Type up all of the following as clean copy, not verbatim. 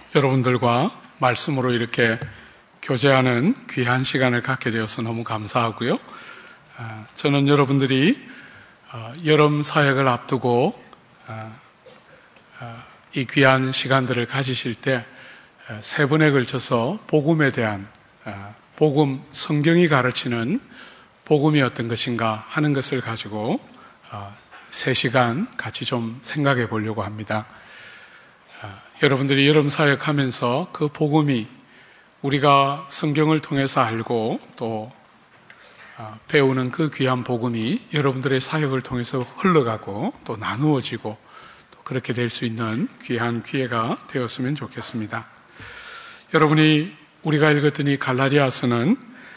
여러분들과 말씀으로 이렇게 교제하는 귀한 시간을 갖게 되어서 너무 감사하고요. 저는 여러분들이 여름 사역을 앞두고 이 귀한 시간들을 가지실 때 세 번에 걸쳐서 복음에 대한 복음, 성경이 가르치는 복음이 어떤 것인가 하는 것을 가지고 3시간 같이 좀 생각해 보려고 합니다. 여러분들이 여름 사역하면서 그 복음이 우리가 성경을 통해서 알고 또 배우는 그 귀한 복음이 여러분들의 사역을 통해서 흘러가고 또 나누어지고 또 그렇게 될 수 있는 귀한 기회가 되었으면 좋겠습니다. 여러분이 우리가 읽었던 이 갈라디아서는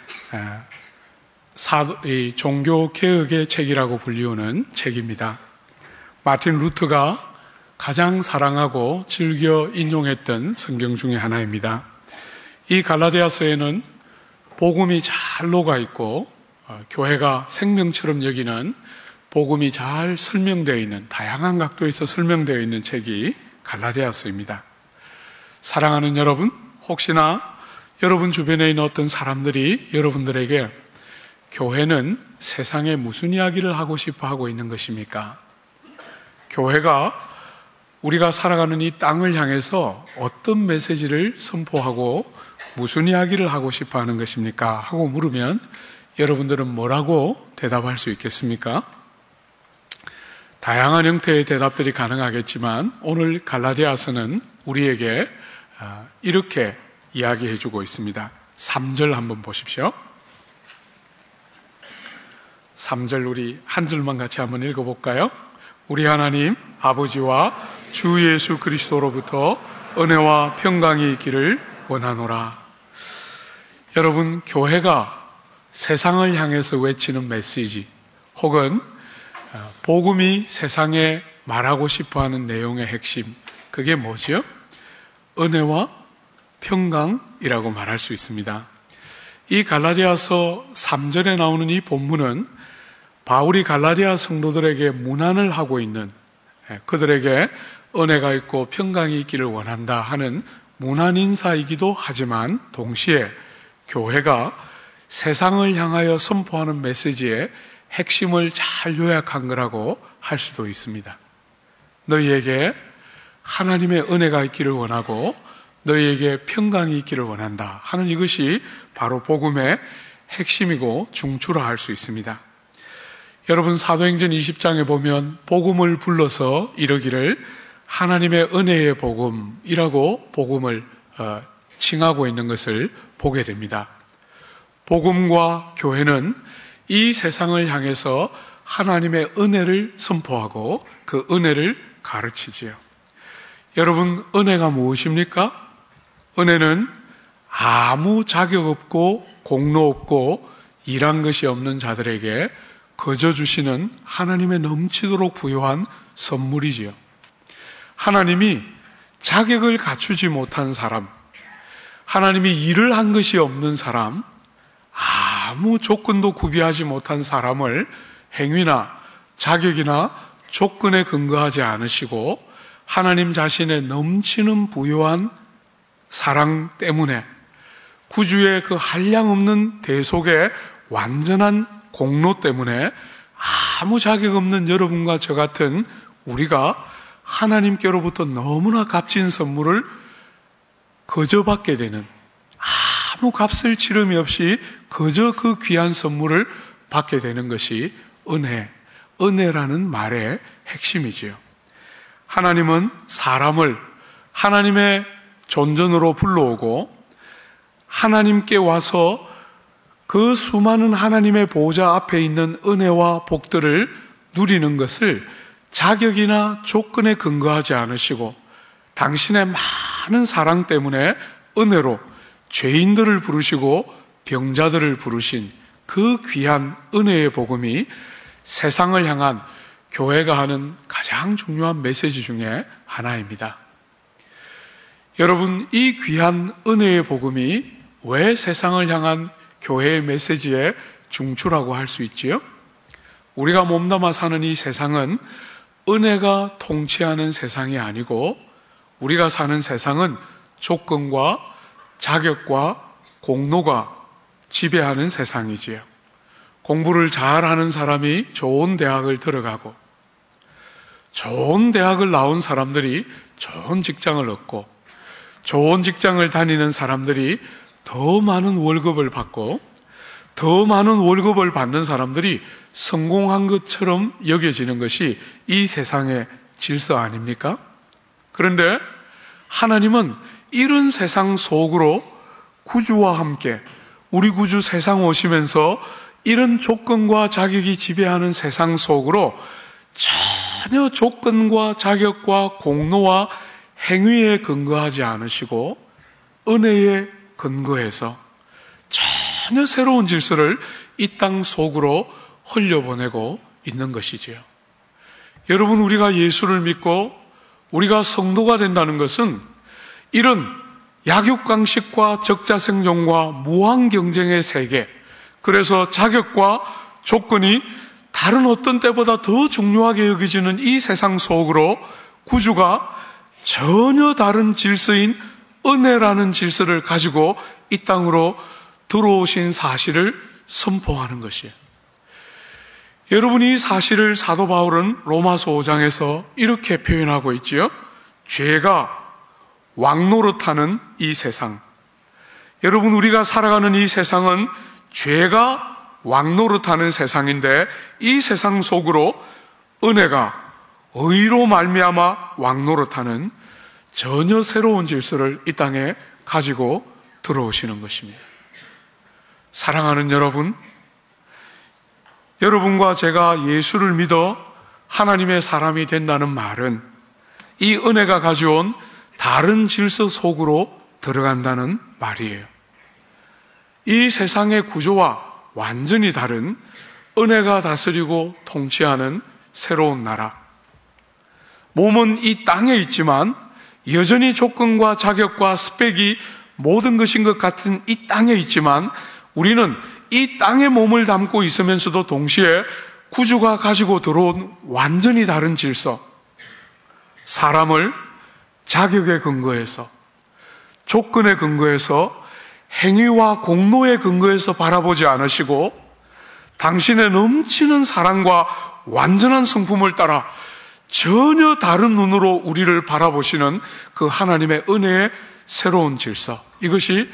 종교 개혁의 책이라고 불리우는 책입니다. 마틴 루터가 가장 사랑하고 즐겨 인용했던 성경 중에 하나입니다. 이 갈라디아서에는 복음이 잘 녹아있고 교회가 생명처럼 여기는 복음이 잘 설명되어 있는, 다양한 각도에서 설명되어 있는 책이 갈라디아서입니다. 사랑하는 여러분, 혹시나 여러분 주변에 있는 어떤 사람들이 여러분들에게 교회는 세상에 무슨 이야기를 하고 싶어 하고 있는 것입니까? 교회가 우리가 살아가는 이 땅을 향해서 어떤 메시지를 선포하고 무슨 이야기를 하고 싶어 하는 것입니까? 하고 물으면 여러분들은 뭐라고 대답할 수 있겠습니까? 다양한 형태의 대답들이 가능하겠지만 오늘 갈라디아서는 우리에게 이렇게 이야기해 주고 있습니다. 3절 한번 보십시오. 3절 우리 한 줄만 같이 한번 읽어볼까요? 우리 하나님 아버지와 주 예수 그리스도로부터 은혜와 평강이 있기를 원하노라. 여러분, 교회가 세상을 향해서 외치는 메시지 혹은 복음이 세상에 말하고 싶어하는 내용의 핵심, 그게 뭐죠? 은혜와 평강이라고 말할 수 있습니다. 이 갈라디아서 3절에 나오는 이 본문은 바울이 갈라디아 성도들에게 문안을 하고 있는, 그들에게 은혜가 있고 평강이 있기를 원한다 하는 문안 인사이기도 하지만 동시에 교회가 세상을 향하여 선포하는 메시지의 핵심을 잘 요약한 거라고 할 수도 있습니다. 너희에게 하나님의 은혜가 있기를 원하고 너희에게 평강이 있기를 원한다 하는 이것이 바로 복음의 핵심이고 중추라 할 수 있습니다. 여러분, 사도행전 20장에 보면 복음을 불러서 이르기를 하나님의 은혜의 복음이라고 복음을 칭하고 있는 것을 보게 됩니다. 복음과 교회는 이 세상을 향해서 하나님의 은혜를 선포하고 그 은혜를 가르치지요. 여러분, 은혜가 무엇입니까? 은혜는 아무 자격 없고 공로 없고 일한 것이 없는 자들에게 거저 주시는 하나님의 넘치도록 부요한 선물이지요. 하나님이 자격을 갖추지 못한 사람, 하나님이 일을 한 것이 없는 사람, 아무 조건도 구비하지 못한 사람을 행위나 자격이나 조건에 근거하지 않으시고 하나님 자신의 넘치는 부요한 사랑 때문에 구주의 그 한량없는 대속의 완전한 공로 때문에 아무 자격 없는 여러분과 저 같은 우리가 하나님께로부터 너무나 값진 선물을 거저 받게 되는, 아무 값을 치름이 없이 거저 그 귀한 선물을 받게 되는 것이 은혜라는 말의 핵심이지요. 하나님은 사람을 하나님의 존전으로 불러오고 하나님께 와서 그 수많은 하나님의 보호자 앞에 있는 은혜와 복들을 누리는 것을 자격이나 조건에 근거하지 않으시고 당신의 많은 사랑 때문에 은혜로 죄인들을 부르시고 병자들을 부르신 그 귀한 은혜의 복음이 세상을 향한 교회가 하는 가장 중요한 메시지 중에 하나입니다. 여러분, 이 귀한 은혜의 복음이 왜 세상을 향한 교회의 메시지의 중추라고 할 수 있지요? 우리가 몸담아 사는 이 세상은 은혜가 통치하는 세상이 아니고 우리가 사는 세상은 조건과 자격과 공로가 지배하는 세상이지요. 공부를 잘하는 사람이 좋은 대학을 들어가고, 좋은 대학을 나온 사람들이 좋은 직장을 얻고, 좋은 직장을 다니는 사람들이 더 많은 월급을 받고, 더 많은 월급을 받는 사람들이 성공한 것처럼 여겨지는 것이 이 세상의 질서 아닙니까? 그런데 하나님은 이런 세상 속으로 구주와 함께 우리 구주 세상 오시면서 이런 조건과 자격이 지배하는 세상 속으로 전혀 조건과 자격과 공로와 행위에 근거하지 않으시고 은혜에 근거해서 전혀 새로운 질서를 이 땅 속으로 흘려보내고 있는 것이지요. 여러분, 우리가 예수를 믿고 우리가 성도가 된다는 것은 이런 약육강식과 적자생존과 무한경쟁의 세계, 그래서 자격과 조건이 다른 어떤 때보다 더 중요하게 여겨지는 이 세상 속으로 구주가 전혀 다른 질서인 은혜라는 질서를 가지고 이 땅으로 들어오신 사실을 선포하는 것이에요. 여러분, 이 사실을 사도 바울은 로마서 5장에서 이렇게 표현하고 있지요. 죄가 왕노릇하는 이 세상. 여러분, 우리가 살아가는 이 세상은 죄가 왕노릇하는 세상인데, 이 세상 속으로 은혜가 의로 말미암아 왕노릇하는 전혀 새로운 질서를 이 땅에 가지고 들어오시는 것입니다. 사랑하는 여러분, 여러분과 제가 예수를 믿어 하나님의 사람이 된다는 말은 이 은혜가 가져온 다른 질서 속으로 들어간다는 말이에요. 이 세상의 구조와 완전히 다른 은혜가 다스리고 통치하는 새로운 나라. 몸은 이 땅에 있지만 여전히 조건과 자격과 스펙이 모든 것인 것 같은 이 땅에 있지만 우리는 이 땅에 몸을 담고 있으면서도 동시에 구주가 가지고 들어온 완전히 다른 질서, 사람을 자격에 근거해서, 조건에 근거해서, 행위와 공로에 근거해서 바라보지 않으시고 당신의 넘치는 사랑과 완전한 성품을 따라 전혀 다른 눈으로 우리를 바라보시는 그 하나님의 은혜의 새로운 질서, 이것이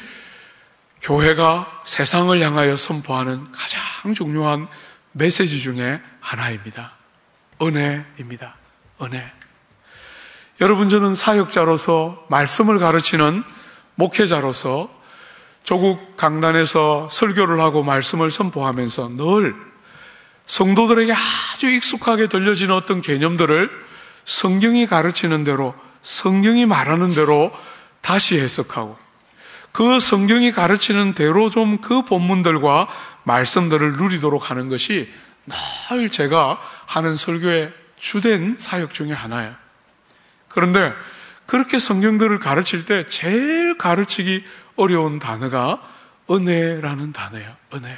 교회가 세상을 향하여 선포하는 가장 중요한 메시지 중에 하나입니다. 은혜입니다. 은혜. 여러분, 저는 사역자로서 말씀을 가르치는 목회자로서 조국 강단에서 설교를 하고 말씀을 선포하면서 늘 성도들에게 아주 익숙하게 들려지는 어떤 개념들을 성경이 가르치는 대로, 성경이 말하는 대로 다시 해석하고 그 성경이 가르치는 대로 좀 그 본문들과 말씀들을 누리도록 하는 것이 늘 제가 하는 설교의 주된 사역 중에 하나예요. 그런데 그렇게 성경들을 가르칠 때 제일 가르치기 어려운 단어가 은혜라는 단어예요. 은혜.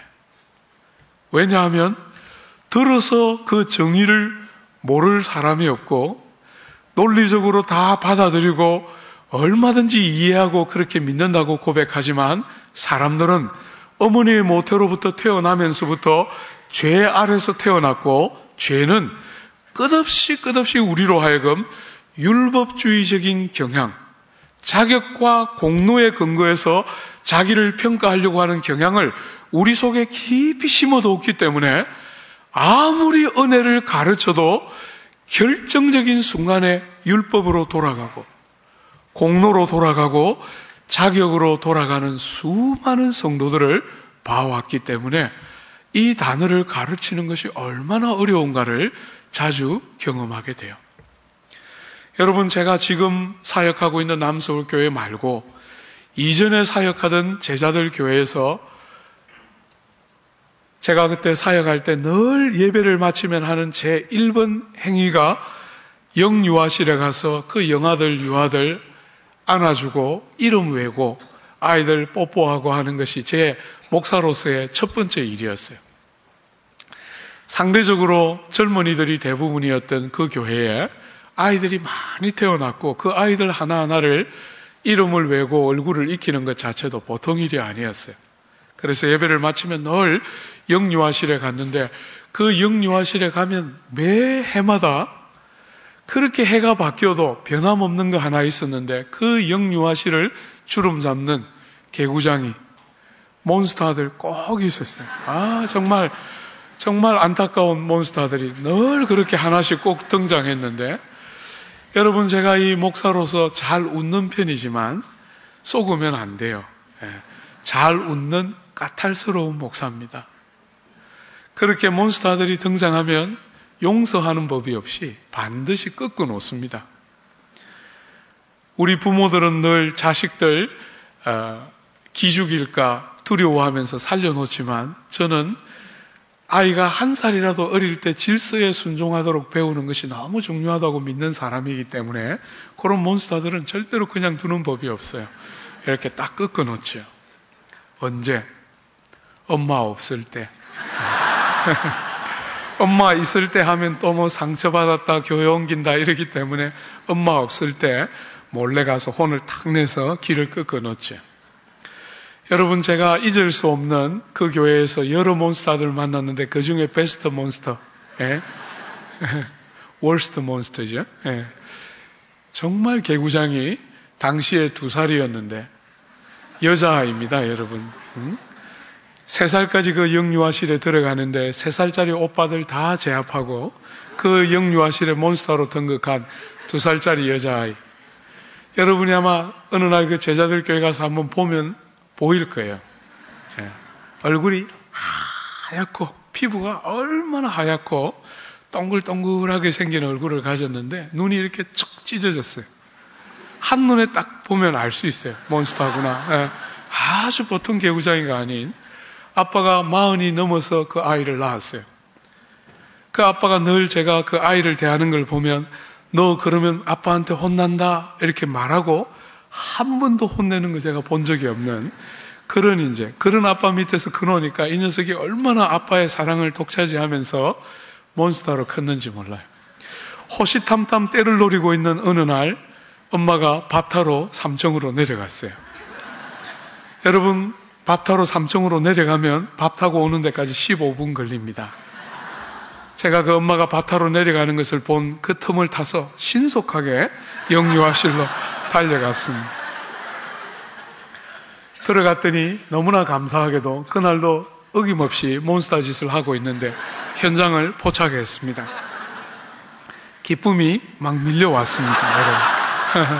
왜냐하면 들어서 그 정의를 모를 사람이 없고 논리적으로 다 받아들이고 얼마든지 이해하고 그렇게 믿는다고 고백하지만 사람들은 어머니의 모태로부터 태어나면서부터 죄 아래서 태어났고 죄는 끝없이 우리로 하여금 율법주의적인 경향, 자격과 공로에 근거해서 자기를 평가하려고 하는 경향을 우리 속에 깊이 심어뒀기 때문에 아무리 은혜를 가르쳐도 결정적인 순간에 율법으로 돌아가고 공로로 돌아가고 자격으로 돌아가는 수많은 성도들을 봐왔기 때문에 이 단어를 가르치는 것이 얼마나 어려운가를 자주 경험하게 돼요. 여러분, 제가 지금 사역하고 있는 남서울교회 말고 이전에 사역하던 제자들 교회에서 제가 그때 사역할 때 늘 예배를 마치면 하는 제 1번 행위가 영유아실에 가서 그 영아들, 유아들 안아주고 이름 외고 아이들 뽀뽀하고 하는 것이 제 목사로서의 첫 번째 일이었어요. 상대적으로 젊은이들이 대부분이었던 그 교회에 아이들이 많이 태어났고 그 아이들 하나하나를 이름을 외고 얼굴을 익히는 것 자체도 보통 일이 아니었어요. 그래서 예배를 마치면 늘 영유아실에 갔는데, 그 영유아실에 가면 매 해마다 그렇게 해가 바뀌어도 변함없는 거 하나 있었는데, 그 영유아실을 주름 잡는 개구장이, 몬스터들 꼭 있었어요. 정말 안타까운 몬스터들이 늘 그렇게 하나씩 꼭 등장했는데, 여러분, 제가 이 목사로서 잘 웃는 편이지만 속으면 안 돼요. 잘 웃는 까탈스러운 목사입니다. 그렇게 몬스터들이 등장하면 용서하는 법이 없이 반드시 꺾어 놓습니다. 우리 부모들은 늘 자식들 기죽일까 두려워하면서 살려놓지만, 저는 아이가 1살이라도 어릴 때 질서에 순종하도록 배우는 것이 너무 중요하다고 믿는 사람이기 때문에 그런 몬스터들은 절대로 그냥 두는 법이 없어요. 이렇게 딱 꺾어 놓죠. 언제? 엄마 없을 때. 엄마 있을 때 하면 또 뭐 상처받았다, 교회 옮긴다 이러기 때문에 엄마 없을 때 몰래 가서 혼을 탁 내서 길을 꺾어 놓죠. 여러분, 제가 잊을 수 없는 그 교회에서 여러 몬스터들 만났는데 그 중에 베스트 몬스터, 월스트 몬스터죠. 정말 개구장이 당시에 2살이었는데 여자아이입니다, 여러분. 3살까지 그 영유아실에 들어가는데 3살짜리 오빠들 다 제압하고 그 영유아실에 몬스터로 등극한 2살짜리 여자아이. 여러분이 아마 어느 날 그 제자들 교회 가서 한번 보면 보일 거예요. 얼굴이 하얗고 피부가 얼마나 하얗고 동글동글하게 생긴 얼굴을 가졌는데 눈이 이렇게 쭉 찢어졌어요. 한눈에 딱 보면 알 수 있어요. 몬스터구나. 아주 보통 개구장이가 아닌, 아빠가 40이 넘어서 그 아이를 낳았어요. 그 아빠가 늘 제가 그 아이를 대하는 걸 보면, 너 그러면 아빠한테 혼난다 이렇게 말하고 한 번도 혼내는 거 제가 본 적이 없는 그런 아빠 밑에서 크노니까 이 녀석이 얼마나 아빠의 사랑을 독차지하면서 몬스터로 컸는지 몰라요. 호시탐탐 때를 노리고 있는 어느 날 엄마가 밥 타러 삼청으로 내려갔어요. 여러분, 밥 타러 삼청으로 내려가면 밥 타고 오는 데까지 15분 걸립니다. 제가 그 엄마가 밥 타러 내려가는 것을 본 그 틈을 타서 신속하게 영유아실로 달려갔습니다. 들어갔더니 너무나 감사하게도 그날도 어김없이 몬스터 짓을 하고 있는데 현장을 포착했습니다. 기쁨이 막 밀려왔습니다, 여러분.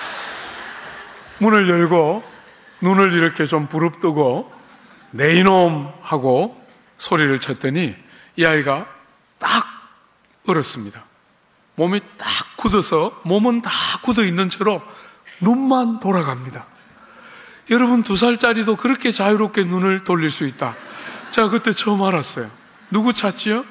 문을 열고 눈을 이렇게 좀 부릅뜨고 내 이놈 하고 소리를 쳤더니 이 아이가 딱 얼었습니다. 몸이 딱 굳어서 몸은 다 굳어 있는 채로 눈만 돌아갑니다. 여러분, 2살짜리도 그렇게 자유롭게 눈을 돌릴 수 있다. 제가 그때 처음 알았어요. 누구 찾지요?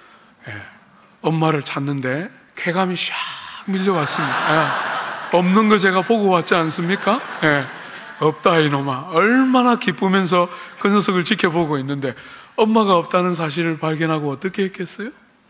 엄마를 찾는데 쾌감이 샥 밀려왔습니다. 없는 거 제가 보고 왔지 않습니까? 없다 이놈아. 얼마나 기쁘면서 그 녀석을 지켜보고 있는데 엄마가 없다는 사실을 발견하고 어떻게 했겠어요?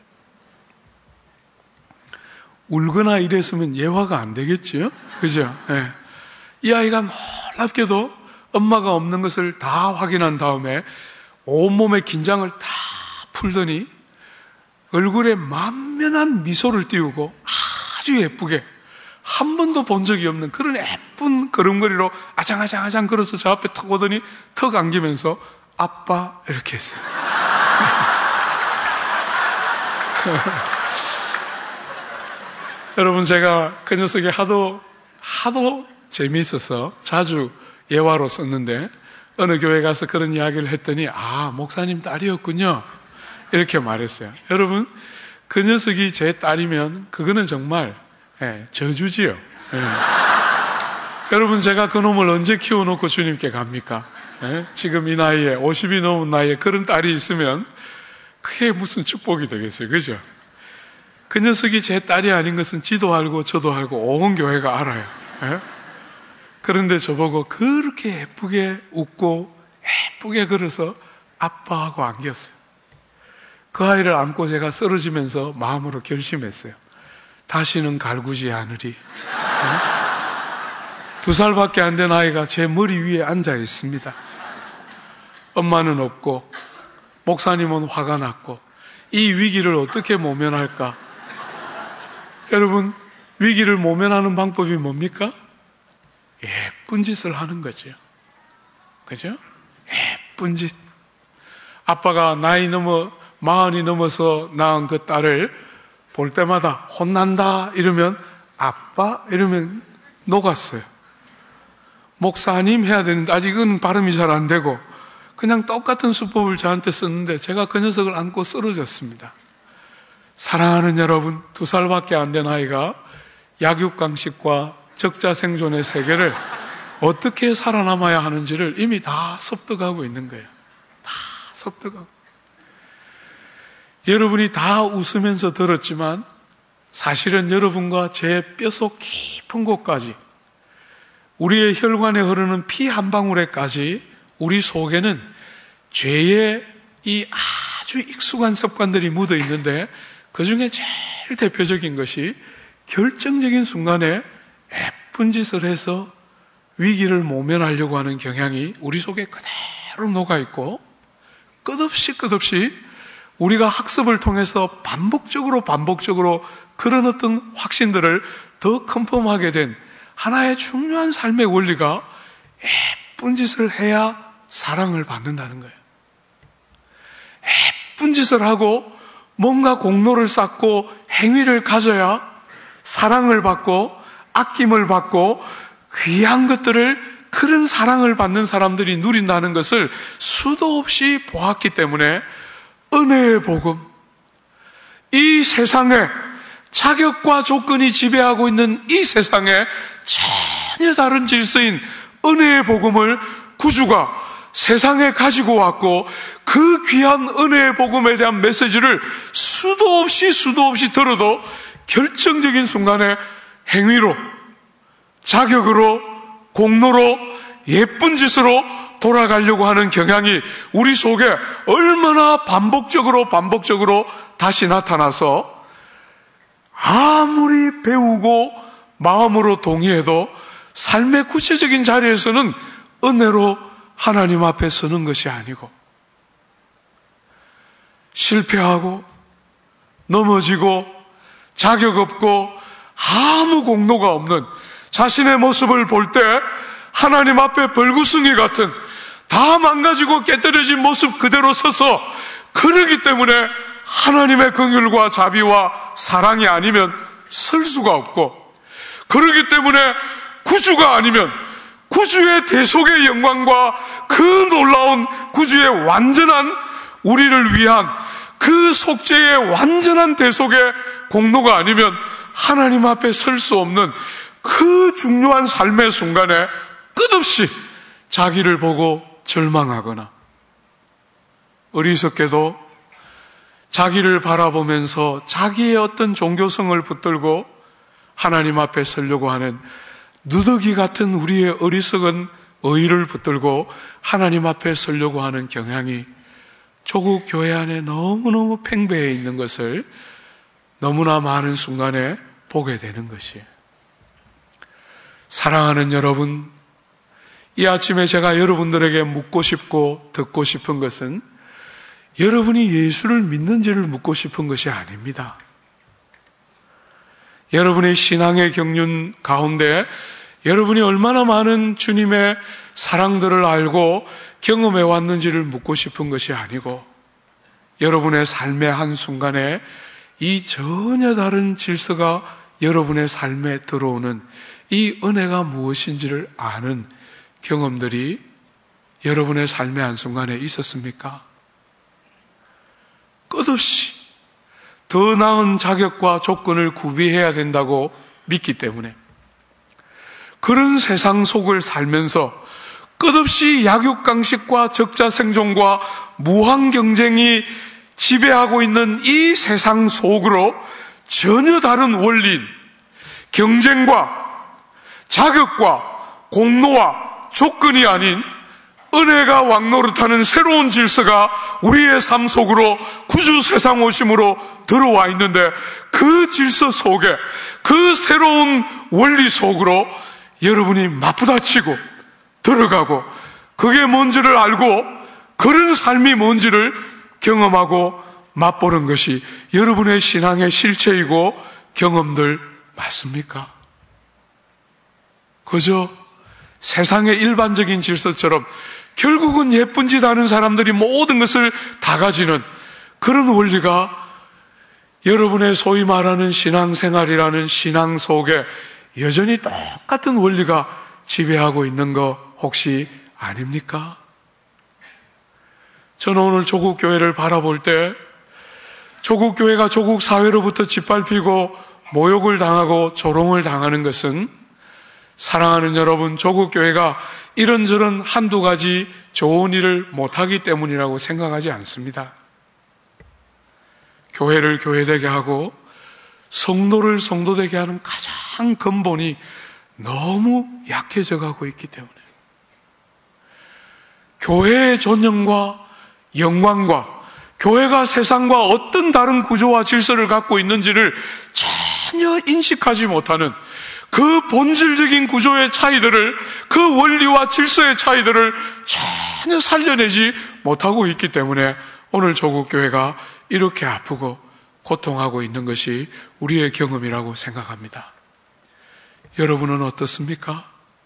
울거나 이랬으면 예화가 안 되겠지요? 그죠? 이 아이가 놀랍게도 엄마가 없는 것을 다 확인한 다음에 온몸의 긴장을 다 풀더니 얼굴에 만면한 미소를 띄우고 아주 예쁘게, 한 번도 본 적이 없는 그런 예쁜 걸음걸이로 아장아장 걸어서 저 앞에 턱 오더니 턱 안기면서 아빠 이렇게 했어요. 여러분, 제가 그 녀석이 하도 재미있어서 자주 예화로 썼는데 어느 교회 가서 그런 이야기를 했더니 목사님 딸이었군요 이렇게 말했어요. 여러분, 그 녀석이 제 딸이면 그거는 정말 저주지요. 여러분, 제가 그 놈을 언제 키워놓고 주님께 갑니까? 지금 이 나이에 50이 넘은 나이에 그런 딸이 있으면 그게 무슨 축복이 되겠어요, 그죠? 그 녀석이 제 딸이 아닌 것은 지도 알고 저도 알고 온 교회가 알아요. 그런데 저보고 그렇게 예쁘게 웃고 예쁘게 걸어서 아빠하고 안겼어요. 그 아이를 안고 제가 쓰러지면서 마음으로 결심했어요. 다시는 갈구지 않으리. 2살밖에 안 된 아이가 제 머리 위에 앉아 있습니다. 엄마는 없고 목사님은 화가 났고 이 위기를 어떻게 모면할까? 여러분, 위기를 모면하는 방법이 뭡니까? 예쁜 짓을 하는 거죠. 그죠? 예쁜 짓. 아빠가 나이 넘어 40이 넘어서 낳은 그 딸을 볼 때마다 혼난다 이러면 아빠 이러면 녹았어요. 목사님 해야 되는데 아직은 발음이 잘 안 되고 그냥 똑같은 수법을 저한테 썼는데 제가 그 녀석을 안고 쓰러졌습니다. 사랑하는 여러분, 2살밖에 안 된 아이가 약육강식과 적자생존의 세계를 어떻게 살아남아야 하는지를 이미 다 섭득하고 있는 거예요. 다 섭득하고. 여러분이 다 웃으면서 들었지만 사실은 여러분과 제 뼛속 깊은 곳까지 우리의 혈관에 흐르는 피 한 방울에까지 우리 속에는 죄의 이 아주 익숙한 습관들이 묻어 있는데 그 중에 제일 대표적인 것이 결정적인 순간에 예쁜 짓을 해서 위기를 모면하려고 하는 경향이 우리 속에 그대로 녹아있고 끝없이 우리가 학습을 통해서 반복적으로 그런 어떤 확신들을 더 컨펌하게 된 하나의 중요한 삶의 원리가 예쁜 짓을 해야 사랑을 받는다는 거예요. 예쁜 짓을 하고 뭔가 공로를 쌓고 행위를 가져야 사랑을 받고 아낌을 받고 귀한 것들을 그런 사랑을 받는 사람들이 누린다는 것을 수도 없이 보았기 때문에 은혜의 복음, 이 세상에 자격과 조건이 지배하고 있는 이 세상에 전혀 다른 질서인 은혜의 복음을 구주가 세상에 가지고 왔고 그 귀한 은혜의 복음에 대한 메시지를 수도 없이 들어도 결정적인 순간에 행위로, 자격으로, 공로로, 예쁜 짓으로 돌아가려고 하는 경향이 우리 속에 얼마나 반복적으로 다시 나타나서 아무리 배우고 마음으로 동의해도 삶의 구체적인 자리에서는 은혜로 하나님 앞에 서는 것이 아니고 실패하고 넘어지고 자격 없고 아무 공로가 없는 자신의 모습을 볼 때 하나님 앞에 벌구덩이 같은 다 망가지고 깨뜨려진 모습 그대로 서서 그러기 때문에 하나님의 긍휼과 자비와 사랑이 아니면 설 수가 없고 그러기 때문에 구주가 아니면 구주의 대속의 영광과 그 놀라운 구주의 완전한 우리를 위한 그 속죄의 완전한 대속의 공로가 아니면 하나님 앞에 설 수 없는 그 중요한 삶의 순간에 끝없이 자기를 보고 절망하거나 어리석게도 자기를 바라보면서 자기의 어떤 종교성을 붙들고 하나님 앞에 서려고 하는 누더기 같은 우리의 어리석은 의의를 붙들고 하나님 앞에 서려고 하는 경향이 조국 교회 안에 너무너무 팽배해 있는 것을 너무나 많은 순간에 보게 되는 것이에요. 사랑하는 여러분, 이 아침에 제가 여러분들에게 묻고 싶고 듣고 싶은 것은 여러분이 예수를 믿는지를 묻고 싶은 것이 아닙니다. 여러분의 신앙의 경륜 가운데 여러분이 얼마나 많은 주님의 사랑들을 알고 경험해 왔는지를 묻고 싶은 것이 아니고 여러분의 삶의 한순간에 이 전혀 다른 질서가 여러분의 삶에 들어오는 이 은혜가 무엇인지를 아는 경험들이 여러분의 삶의 한순간에 있었습니까? 끝없이 더 나은 자격과 조건을 구비해야 된다고 믿기 때문에 그런 세상 속을 살면서 끝없이 약육강식과 적자생존과 무한 경쟁이 지배하고 있는 이 세상 속으로 전혀 다른 원리인 경쟁과 자격과 공로와 조건이 아닌 은혜가 왕노릇하는 새로운 질서가 우리의 삶 속으로 구주 세상 오심으로 들어와 있는데 그 질서 속에 그 새로운 원리 속으로 여러분이 맞부딪히고 들어가고 그게 뭔지를 알고 그런 삶이 뭔지를 경험하고 맛보는 것이 여러분의 신앙의 실체이고 경험들 맞습니까? 그저 세상의 일반적인 질서처럼 결국은 예쁜 짓 하는 사람들이 모든 것을 다 가지는 그런 원리가 여러분의 소위 말하는 신앙생활이라는 신앙 속에 여전히 똑같은 원리가 지배하고 있는 거 혹시 아닙니까? 저는 오늘 조국 교회를 바라볼 때 조국 교회가 조국 사회로부터 짓밟히고 모욕을 당하고 조롱을 당하는 것은 사랑하는 여러분, 조국 교회가 이런저런 한두 가지 좋은 일을 못하기 때문이라고 생각하지 않습니다. 교회를 교회되게 하고 성도를 성도되게 하는 가장 근본이 너무 약해져 가고 있기 때문에 교회의 존영과 영광과 교회가 세상과 어떤 다른 구조와 질서를 갖고 있는지를 전혀 인식하지 못하는 그 본질적인 구조의 차이들을, 그 원리와 질서의 차이들을 전혀 살려내지 못하고 있기 때문에 오늘 조국교회가 이렇게 아프고 고통하고 있는 것이 우리의 경험이라고 생각합니다. 여러분은 어떻습니까?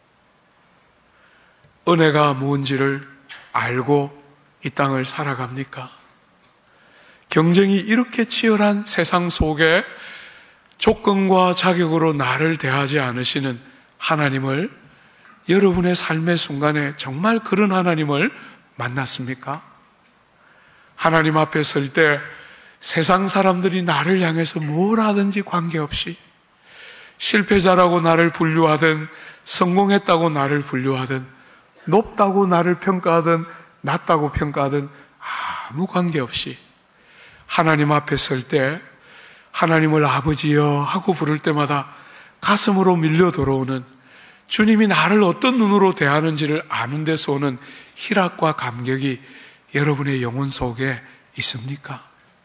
은혜가 뭔지를 알고 이 땅을 살아갑니까? 경쟁이 이렇게 치열한 세상 속에 조건과 자격으로 나를 대하지 않으시는 하나님을 여러분의 삶의 순간에 정말 그런 하나님을 만났습니까? 하나님 앞에 설 때 세상 사람들이 나를 향해서 뭘 하든지 관계없이 실패자라고 나를 분류하든 성공했다고 나를 분류하든 높다고 나를 평가하든 낮다고 평가하든 아무 관계없이 하나님 앞에 설 때 하나님을 아버지여 하고 부를 때마다 가슴으로 밀려 들어오는 주님이 나를 어떤 눈으로 대하는지를 아는 데서 오는 희락과 감격이 여러분의 영혼 속에 있습니까?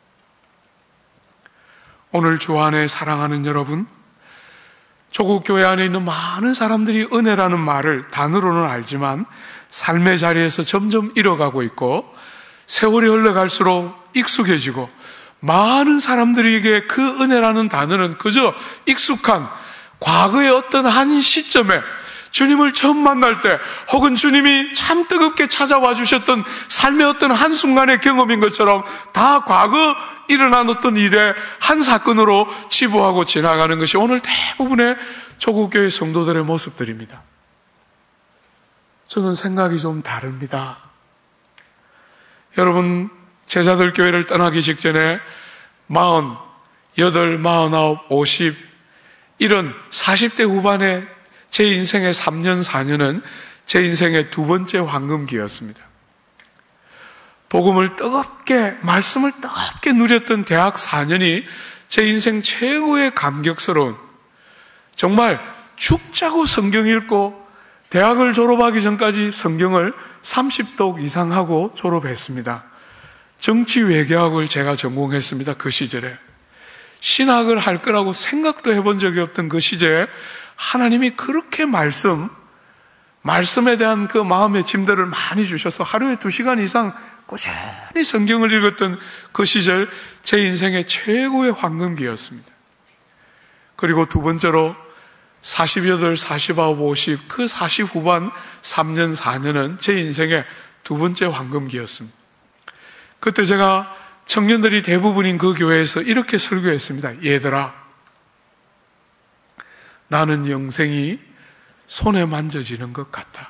오늘 주 안에 사랑하는 여러분, 조국교회 안에 있는 많은 사람들이 은혜라는 말을 단어로는 알지만 삶의 자리에서 점점 잃어가고 있고 세월이 흘러갈수록 익숙해지고 많은 사람들에게 그 은혜라는 단어는 그저 익숙한 과거의 어떤 한 시점에 주님을 처음 만날 때 혹은 주님이 참 뜨겁게 찾아와 주셨던 삶의 어떤 한순간의 경험인 것처럼 다 과거 일어난 어떤 일의 한 사건으로 치부하고 지나가는 것이 오늘 대부분의 조국교회 성도들의 모습들입니다. 저는 생각이 좀 다릅니다. 여러분, 제자들 교회를 떠나기 직전에 48, 49, 50 이런 40대 후반의 제 인생의 3년, 4년은 제 인생의 두 번째 황금기였습니다. 복음을 뜨겁게, 말씀을 뜨겁게 누렸던 대학 4년이 제 인생 최고의 감격스러운, 정말 죽자고 성경 읽고 대학을 졸업하기 전까지 성경을 30독 이상 하고 졸업했습니다. 정치 외교학을 제가 전공했습니다. 그 시절에. 신학을 할 거라고 생각도 해본 적이 없던 그 시절에 하나님이 그렇게 말씀에 대한 그 마음의 짐들을 많이 주셔서 하루에 2시간 이상 꾸준히 성경을 읽었던 그 시절 제 인생의 최고의 황금기였습니다. 그리고 두 번째로 48, 49, 50 그 40 후반 3년, 4년은 제 인생의 두 번째 황금기였습니다. 그때 제가 청년들이 대부분인 그 교회에서 이렇게 설교했습니다. 얘들아, 나는 영생이 손에 만져지는 것 같아.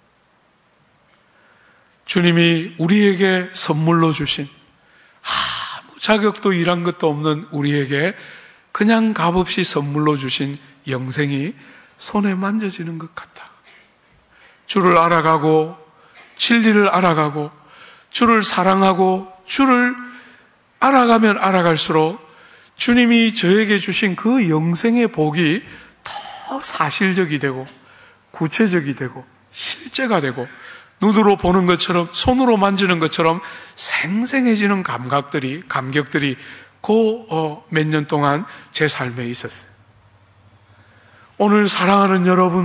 주님이 우리에게 선물로 주신 아무 자격도 일한 것도 없는 우리에게 그냥 값없이 선물로 주신 영생이 손에 만져지는 것 같아. 주를 알아가고 진리를 알아가고 주를 사랑하고 주를 알아가면 알아갈수록 주님이 저에게 주신 그 영생의 복이 더 사실적이 되고 구체적이 되고 실제가 되고 눈으로 보는 것처럼 손으로 만지는 것처럼 생생해지는 감격들이 그 몇 년 동안 제 삶에 있었어요. 오늘 사랑하는 여러분,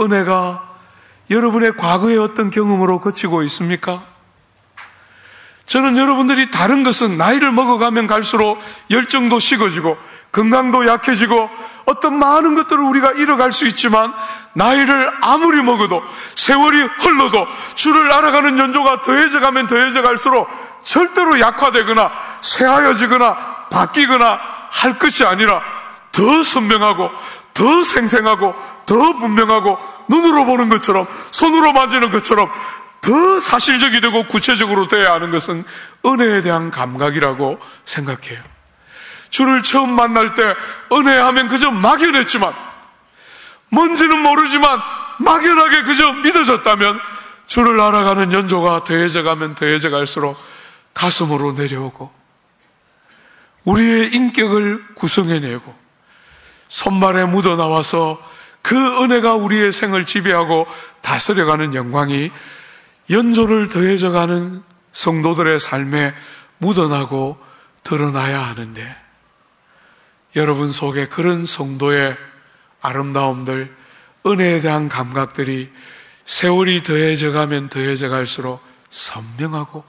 은혜가 여러분의 과거의 어떤 경험으로 거치고 있습니까? 저는 여러분들이 다른 것은 나이를 먹어가면 갈수록 열정도 식어지고 건강도 약해지고 어떤 많은 것들을 우리가 잃어갈 수 있지만 나이를 아무리 먹어도 세월이 흘러도 주를 알아가는 연조가 더해져 가면 더해져 갈수록 절대로 약화되거나 쇠하여지거나 바뀌거나 할 것이 아니라 더 선명하고 더 생생하고 더 분명하고 눈으로 보는 것처럼 손으로 만지는 것처럼 더 사실적이 되고 구체적으로 돼야 하는 것은 은혜에 대한 감각이라고 생각해요. 주를 처음 만날 때 은혜하면 그저 막연했지만, 뭔지는 모르지만 막연하게 그저 믿어졌다면 주를 알아가는 연조가 더해져 가면 더해져 갈수록 가슴으로 내려오고 우리의 인격을 구성해내고 손발에 묻어나와서 그 은혜가 우리의 생을 지배하고 다스려가는 영광이 연조를 더해져가는 성도들의 삶에 묻어나고 드러나야 하는데, 여러분 속에 그런 성도의 아름다움들, 은혜에 대한 감각들이 세월이 더해져가면 더해져갈수록 선명하고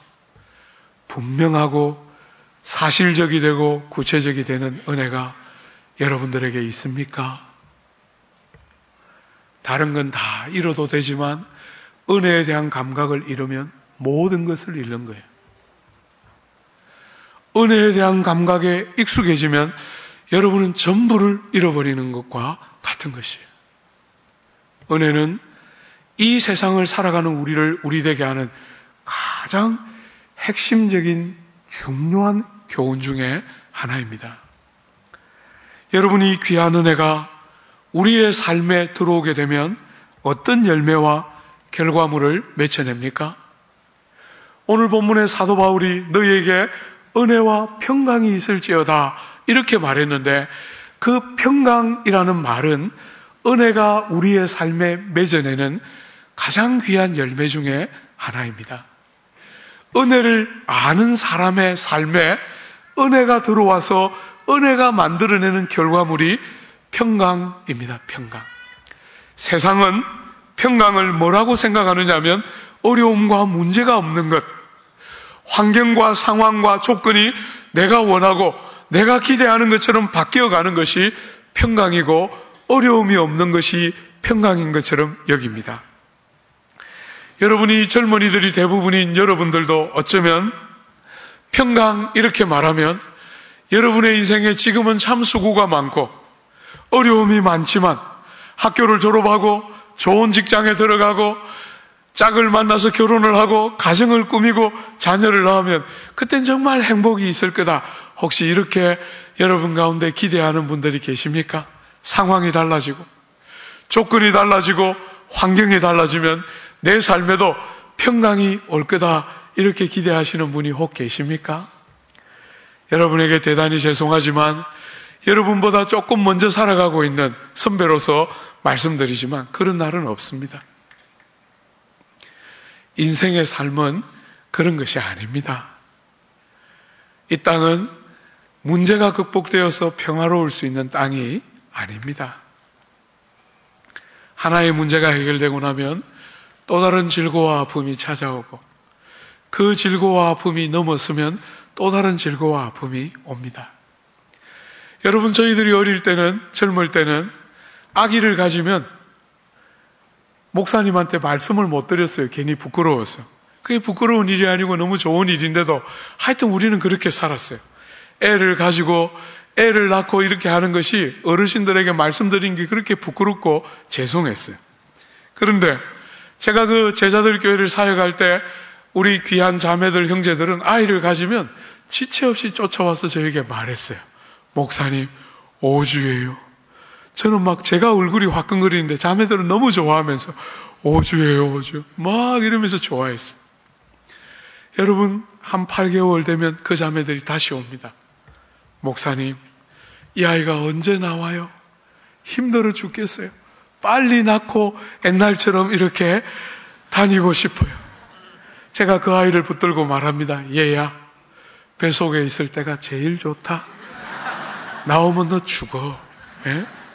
분명하고 사실적이 되고 구체적이 되는 은혜가 여러분들에게 있습니까? 다른 건 다 잃어도 되지만 은혜에 대한 감각을 잃으면 모든 것을 잃는 거예요. 은혜에 대한 감각에 익숙해지면 여러분은 전부를 잃어버리는 것과 같은 것이에요. 은혜는 이 세상을 살아가는 우리를 우리 되게 하는 가장 핵심적인 중요한 교훈 중에 하나입니다. 여러분이 이 귀한 은혜가 우리의 삶에 들어오게 되면 어떤 열매와 결과물을 맺혀냅니까? 오늘 본문의 사도 바울이 너희에게 은혜와 평강이 있을지어다 이렇게 말했는데, 그 평강이라는 말은 은혜가 우리의 삶에 맺어내는 가장 귀한 열매 중에 하나입니다. 은혜를 아는 사람의 삶에 은혜가 들어와서 은혜가 만들어내는 결과물이 평강입니다. 평강. 세상은 평강을 뭐라고 생각하느냐 하면 어려움과 문제가 없는 것, 환경과 상황과 조건이 내가 원하고 내가 기대하는 것처럼 바뀌어가는 것이 평강이고 어려움이 없는 것이 평강인 것처럼 여깁니다. 여러분이 젊은이들이 대부분인 여러분들도 어쩌면 평강 이렇게 말하면 여러분의 인생에 지금은 참 수고가 많고 어려움이 많지만 학교를 졸업하고 좋은 직장에 들어가고 짝을 만나서 결혼을 하고 가정을 꾸미고 자녀를 낳으면 그땐 정말 행복이 있을 거다. 혹시 이렇게 여러분 가운데 기대하는 분들이 계십니까? 상황이 달라지고 조건이 달라지고 환경이 달라지면 내 삶에도 평강이 올 거다 이렇게 기대하시는 분이 혹 계십니까? 여러분에게 대단히 죄송하지만 여러분보다 조금 먼저 살아가고 있는 선배로서 말씀드리지만 그런 날은 없습니다. 인생의 삶은 그런 것이 아닙니다. 이 땅은 문제가 극복되어서 평화로울 수 있는 땅이 아닙니다. 하나의 문제가 해결되고 나면 또 다른 질고와 아픔이 찾아오고 그 질고와 아픔이 넘어서면 또 다른 질고와 아픔이 옵니다. 여러분, 저희들이 어릴 때는, 젊을 때는 아기를 가지면 목사님한테 말씀을 못 드렸어요. 괜히 부끄러워서. 그게 부끄러운 일이 아니고 너무 좋은 일인데도 하여튼 우리는 그렇게 살았어요. 애를 가지고 애를 낳고 이렇게 하는 것이 어르신들에게 말씀드린 게 그렇게 부끄럽고 죄송했어요. 그런데 제가 그 제자들 교회를 사역할 때 우리 귀한 자매들, 형제들은 아이를 가지면 지체 없이 쫓아와서 저에게 말했어요. 목사님, 5주예요. 저는 막 제가 얼굴이 화끈거리는데 자매들은 너무 좋아하면서 5주예요, 5주. 막 이러면서 좋아했어요. 여러분, 한 8개월 되면 그 자매들이 다시 옵니다. 목사님, 이 아이가 언제 나와요? 힘들어 죽겠어요. 빨리 낳고 옛날처럼 이렇게 다니고 싶어요. 제가 그 아이를 붙들고 말합니다. 얘야, 뱃속에 있을 때가 제일 좋다. 나오면 너 죽어. 예?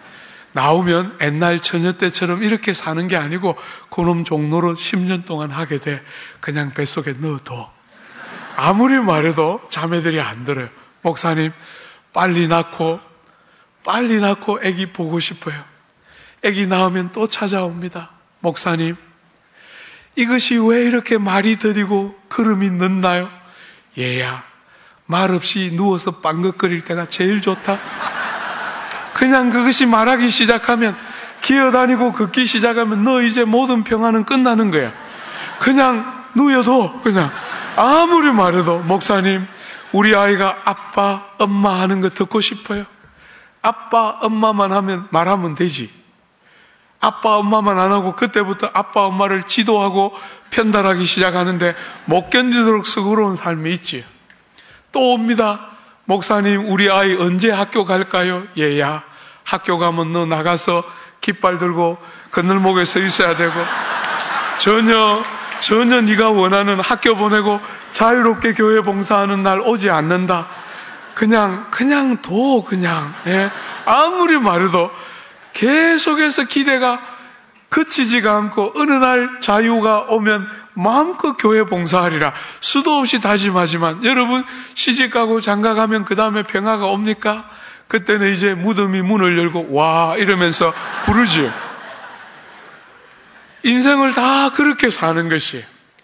나오면 옛날 처녀 때처럼 이렇게 사는 게 아니고 그놈 종로로 10년 동안 하게 돼. 그냥 뱃속에 넣어둬. 아무리 말해도 자매들이 안 들어요. 목사님, 빨리 낳고 아기 보고 싶어요. 아기 낳으면 또 찾아옵니다. 목사님, 이것이 왜 이렇게 말이 더디고 걸음이 늦나요? 얘야, 말 없이 누워서 빵긋거릴 때가 제일 좋다. 그냥 그것이 말하기 시작하면, 기어다니고 걷기 시작하면 너 이제 모든 평화는 끝나는 거야. 그냥 누워도 그냥 아무리 말해도 목사님, 우리 아이가 아빠, 엄마 하는 거 듣고 싶어요. 아빠, 엄마만 말하면 되지. 아빠, 엄마만 안 하고 그때부터 아빠, 엄마를 지도하고 편달하기 시작하는데 못 견디도록 수고로운 삶이 있지. 또 옵니다. 목사님, 우리 아이 언제 학교 갈까요? 얘야, 학교 가면 너 나가서 깃발 들고 건널목에 서 있어야 되고 전혀 네가 원하는 학교 보내고 자유롭게 교회 봉사하는 날 오지 않는다. 그냥 예? 아무리 말해도 계속해서 기대가 그치지가 않고 어느 날 자유가 오면 마음껏 교회 봉사하리라 수도 없이 다짐하지만, 여러분 시집가고 장가가면 그 다음에 평화가 옵니까? 그때는 이제 무덤이 문을 열고 와 이러면서 부르지요. 인생을 다 그렇게 사는 것이에요.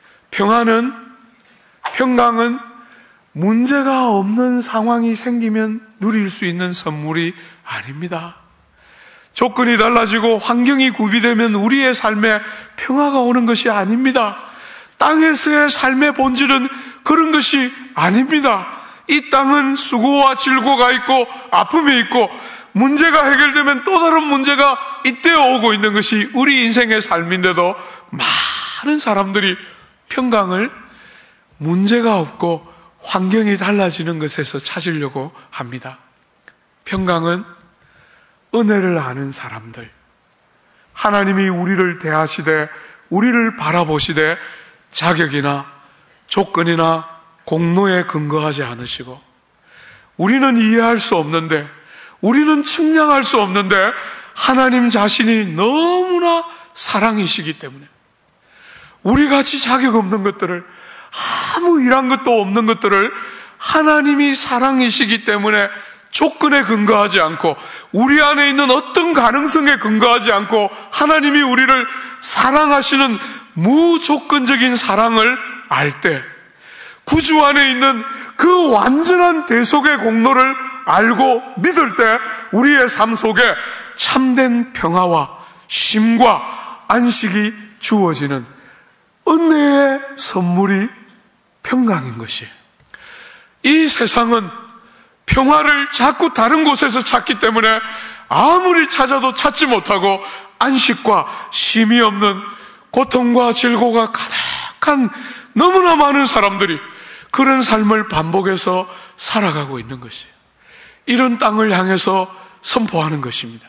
평강은 문제가 없는 상황이 생기면 누릴 수 있는 선물이 아닙니다. 조건이 달라지고 환경이 구비되면 우리의 삶에 평화가 오는 것이 아닙니다. 땅에서의 삶의 본질은 그런 것이 아닙니다. 이 땅은 수고와 질고가 있고 아픔이 있고 문제가 해결되면 또 다른 문제가 잇대어 오고 있는 것이 우리 인생의 삶인데도 많은 사람들이 평강을 문제가 없고 환경이 달라지는 것에서 찾으려고 합니다. 평강은 은혜를 아는 사람들, 하나님이 우리를 대하시되 우리를 바라보시되 자격이나 조건이나 공로에 근거하지 않으시고, 우리는 이해할 수 없는데, 우리는 측량할 수 없는데 하나님 자신이 너무나 사랑이시기 때문에 우리같이 자격 없는 것들을, 아무 일한 것도 없는 것들을 하나님이 사랑이시기 때문에 조건에 근거하지 않고 우리 안에 있는 어떤 가능성에 근거하지 않고 하나님이 우리를 사랑하시는 무조건적인 사랑을 알 때, 구주 안에 있는 그 완전한 대속의 공로를 알고 믿을 때 우리의 삶 속에 참된 평화와 쉼과 안식이 주어지는 은혜의 선물이 평강인 것이에요. 이 세상은 평화를 자꾸 다른 곳에서 찾기 때문에 아무리 찾아도 찾지 못하고 안식과 쉼이 없는 고통과 질고가 가득한 너무나 많은 사람들이 그런 삶을 반복해서 살아가고 있는 것이에요. 이런 땅을 향해서 선포하는 것입니다.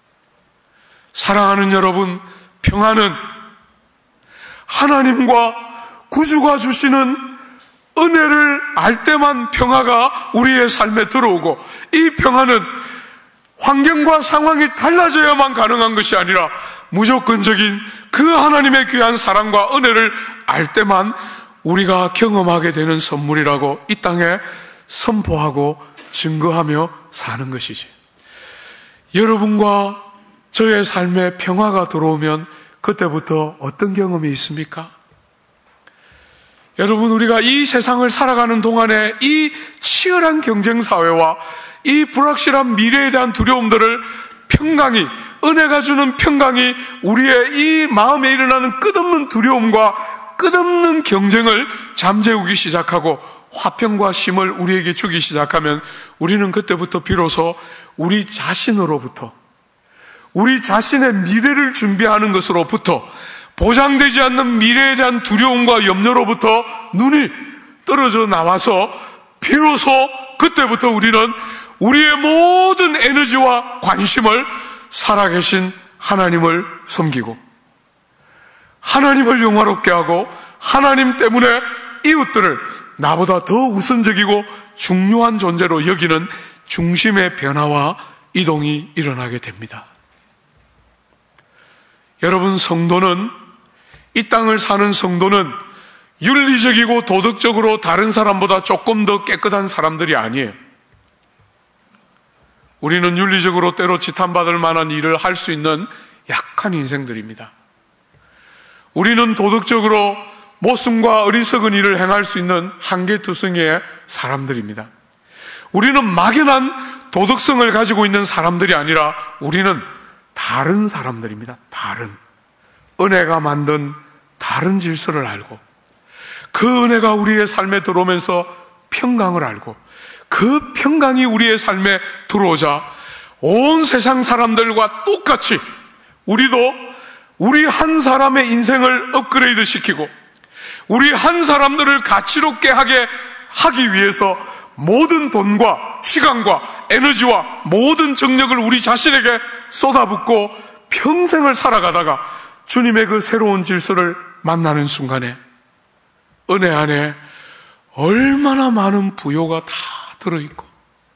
사랑하는 여러분, 평화는 하나님과 구주가 주시는 은혜를 알 때만 평화가 우리의 삶에 들어오고, 이 평화는 환경과 상황이 달라져야만 가능한 것이 아니라 무조건적인 그 하나님의 귀한 사랑과 은혜를 알 때만 우리가 경험하게 되는 선물이라고 이 땅에 선포하고 증거하며 사는 것이지. 여러분과 저의 삶에 평화가 들어오면 그때부터 어떤 경험이 있습니까? 여러분, 우리가 이 세상을 살아가는 동안에 이 치열한 경쟁사회와 이 불확실한 미래에 대한 두려움들을 평강이, 은혜가 주는 평강이 우리의 이 마음에 일어나는 끝없는 두려움과 끝없는 경쟁을 잠재우기 시작하고 화평과 쉼을 우리에게 주기 시작하면 우리는 그때부터 비로소 우리 자신으로부터, 우리 자신의 미래를 준비하는 것으로부터, 보장되지 않는 미래에 대한 두려움과 염려로부터 눈이 떨어져 나와서 비로소 그때부터 우리는 우리의 모든 에너지와 관심을 살아계신 하나님을 섬기고 하나님을 영화롭게 하고 하나님 때문에 이웃들을 나보다 더 우선적이고 중요한 존재로 여기는 중심의 변화와 이동이 일어나게 됩니다. 여러분, 성도는, 이 땅을 사는 성도는 윤리적이고 도덕적으로 다른 사람보다 조금 더 깨끗한 사람들이 아니에요. 우리는 윤리적으로 때로 지탄받을 만한 일을 할 수 있는 약한 인생들입니다. 우리는 도덕적으로 모순과 어리석은 일을 행할 수 있는 한계투성이의 사람들입니다. 우리는 막연한 도덕성을 가지고 있는 사람들이 아니라 우리는 다른 사람들입니다. 다른. 은혜가 만든 다른 질서를 알고, 그 은혜가 우리의 삶에 들어오면서 평강을 알고, 그 평강이 우리의 삶에 들어오자 온 세상 사람들과 똑같이 우리도 우리 한 사람의 인생을 업그레이드 시키고 우리 한 사람들을 가치롭게 하기 위해서 모든 돈과 시간과 에너지와 모든 정력을 우리 자신에게 쏟아붓고 평생을 살아가다가 주님의 그 새로운 질서를 만나는 순간에 은혜 안에 얼마나 많은 부요가 다 들어있고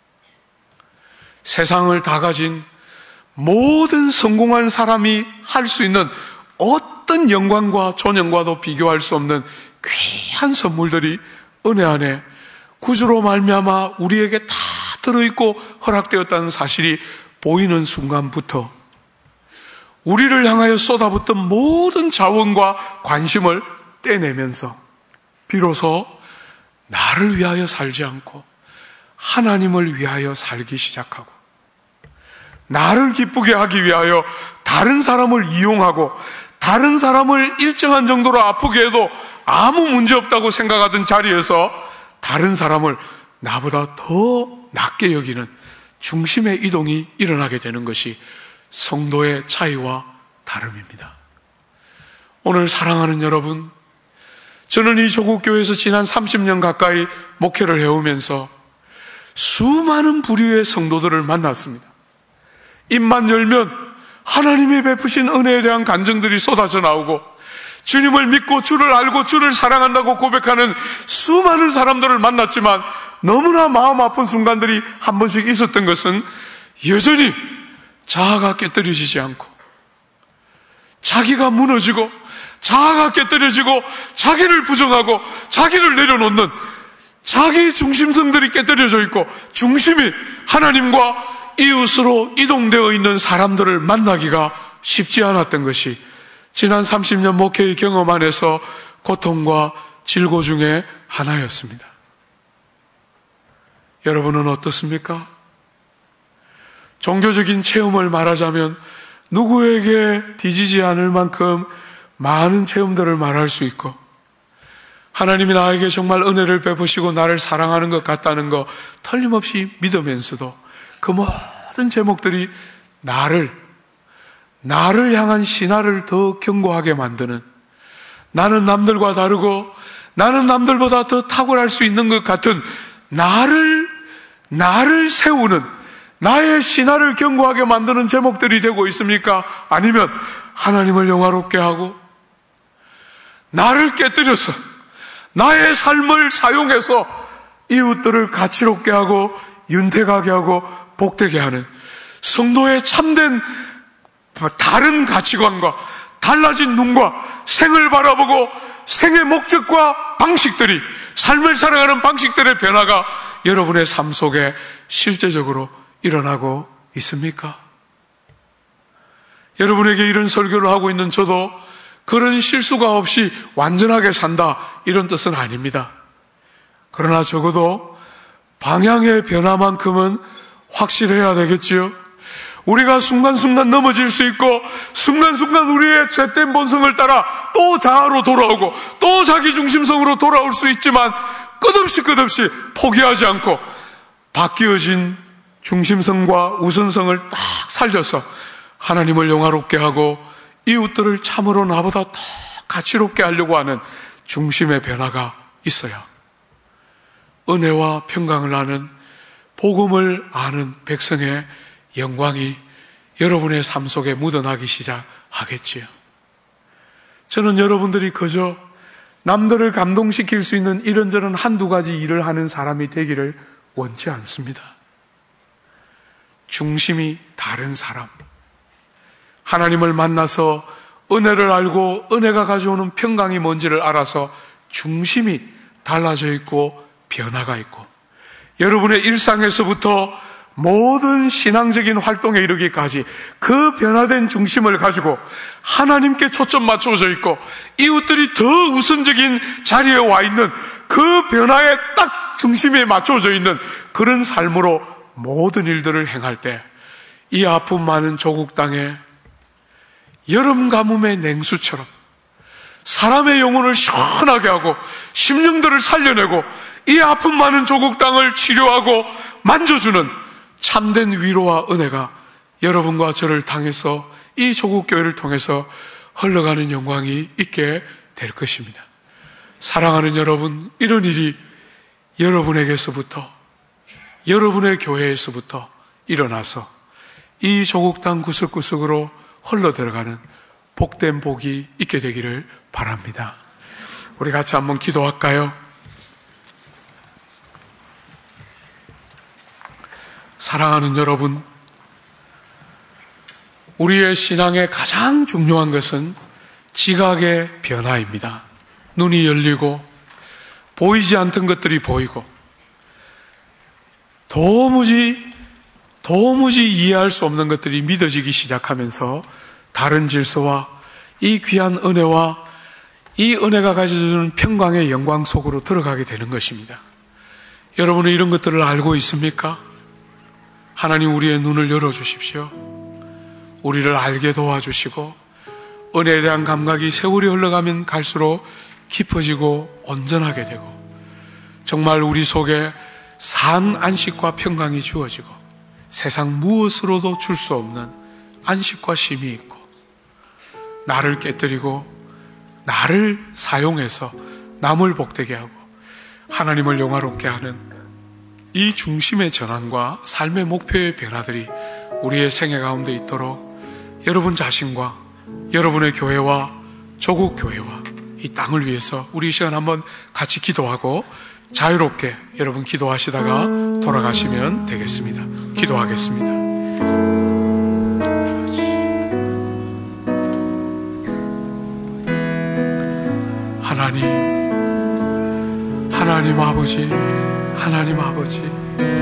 세상을 다 가진 모든 성공한 사람이 할 수 있는 어떤 영광과 존영과도 비교할 수 없는 귀한 선물들이 은혜 안에 구주로 말미암아 우리에게 다 들어있고 허락되었다는 사실이 보이는 순간부터 우리를 향하여 쏟아붓던 모든 자원과 관심을 떼내면서 비로소 나를 위하여 살지 않고 하나님을 위하여 살기 시작하고 나를 기쁘게 하기 위하여 다른 사람을 이용하고 다른 사람을 일정한 정도로 아프게 해도 아무 문제 없다고 생각하던 자리에서 다른 사람을 나보다 더 낮게 여기는 중심의 이동이 일어나게 되는 것이 성도의 차이와 다름입니다. 오늘 사랑하는 여러분, 저는 이 조국교회에서 지난 30년 가까이 목회를 해오면서 수많은 부류의 성도들을 만났습니다. 입만 열면 하나님의 베푸신 은혜에 대한 간증들이 쏟아져 나오고 주님을 믿고 주를 알고 주를 사랑한다고 고백하는 수많은 사람들을 만났지만 너무나 마음 아픈 순간들이 한 번씩 있었던 것은 여전히 자아가 깨뜨려지지 않고 자기가 무너지고 자아가 깨뜨려지고 자기를 부정하고 자기를 내려놓는 자기 중심성들이 깨뜨려져 있고 중심이 하나님과 이웃으로 이동되어 있는 사람들을 만나기가 쉽지 않았던 것이 지난 30년 목회의 경험 안에서 고통과 질고 중에 하나였습니다. 여러분은 어떻습니까? 종교적인 체험을 말하자면 누구에게 뒤지지 않을 만큼 많은 체험들을 말할 수 있고 하나님이 나에게 정말 은혜를 베푸시고 나를 사랑하는 것 같다는 거 틀림없이 믿으면서도 그 모든 제목들이 나를 향한 신화를 더 견고하게 만드는 나는 남들과 다르고 나는 남들보다 더 탁월할 수 있는 것 같은 나를 세우는 나의 신화를 견고하게 만드는 제목들이 되고 있습니까? 아니면 하나님을 영화롭게 하고 나를 깨뜨려서 나의 삶을 사용해서 이웃들을 가치롭게 하고 윤택하게 하고 복되게 하는 성도의 참된 다른 가치관과 달라진 눈과 생을 바라보고 생의 목적과 방식들이 삶을 살아가는 방식들의 변화가 여러분의 삶 속에 실제적으로 일어나고 있습니까? 여러분에게 이런 설교를 하고 있는 저도 그런 실수가 없이 완전하게 산다 이런 뜻은 아닙니다. 그러나 적어도 방향의 변화만큼은 확실해야 되겠지요. 우리가 순간순간 넘어질 수 있고 순간순간 우리의 죄된 본성을 따라 또 자아로 돌아오고 또 자기 중심성으로 돌아올 수 있지만 끝없이 포기하지 않고 바뀌어진 중심성과 우선성을 딱 살려서 하나님을 영화롭게 하고 이웃들을 참으로 나보다 더 가치롭게 하려고 하는 중심의 변화가 있어야 은혜와 평강을 아는 복음을 아는 백성의 영광이 여러분의 삶 속에 묻어나기 시작하겠지요. 저는 여러분들이 그저 남들을 감동시킬 수 있는 이런저런 한두 가지 일을 하는 사람이 되기를 원치 않습니다. 중심이 다른 사람, 하나님을 만나서 은혜를 알고 은혜가 가져오는 평강이 뭔지를 알아서 중심이 달라져 있고 변화가 있고, 여러분의 일상에서부터 모든 신앙적인 활동에 이르기까지 그 변화된 중심을 가지고 하나님께 초점 맞춰져 있고 이웃들이 더 우선적인 자리에 와 있는 그 변화에 딱 중심에 맞춰져 있는 그런 삶으로 모든 일들을 행할 때, 이 아픔 많은 조국 땅에 여름 가뭄의 냉수처럼 사람의 영혼을 시원하게 하고 심령들을 살려내고 이 아픔 많은 조국 땅을 치료하고 만져주는 참된 위로와 은혜가 여러분과 저를 통해서, 이 조국 교회를 통해서 흘러가는 영광이 있게 될 것입니다. 사랑하는 여러분, 이런 일이 여러분에게서부터, 여러분의 교회에서부터 일어나서 이 조국 땅 구석구석으로 흘러들어가는 복된 복이 있게 되기를 바랍니다. 우리 같이 한번 기도할까요? 사랑하는 여러분, 우리의 신앙의 가장 중요한 것은 지각의 변화입니다. 눈이 열리고 보이지 않던 것들이 보이고 도무지 이해할 수 없는 것들이 믿어지기 시작하면서 다른 질서와 이 귀한 은혜와 이 은혜가 가져주는 평강의 영광 속으로 들어가게 되는 것입니다. 여러분은 이런 것들을 알고 있습니까? 하나님, 우리의 눈을 열어주십시오. 우리를 알게 도와주시고 은혜에 대한 감각이 세월이 흘러가면 갈수록 깊어지고 온전하게 되고 정말 우리 속에 산 안식과 평강이 주어지고 세상 무엇으로도 줄 수 없는 안식과 쉼이 있고, 나를 깨뜨리고 나를 사용해서 남을 복되게 하고 하나님을 영화롭게 하는 이 중심의 전환과 삶의 목표의 변화들이 우리의 생애 가운데 있도록 여러분 자신과 여러분의 교회와 조국 교회와 이 땅을 위해서 우리 이 시간 한번 같이 기도하고 자유롭게 여러분 기도하시다가 돌아가시면 되겠습니다. 기도하겠습니다. 하나님 아버지, 하나님 아버지,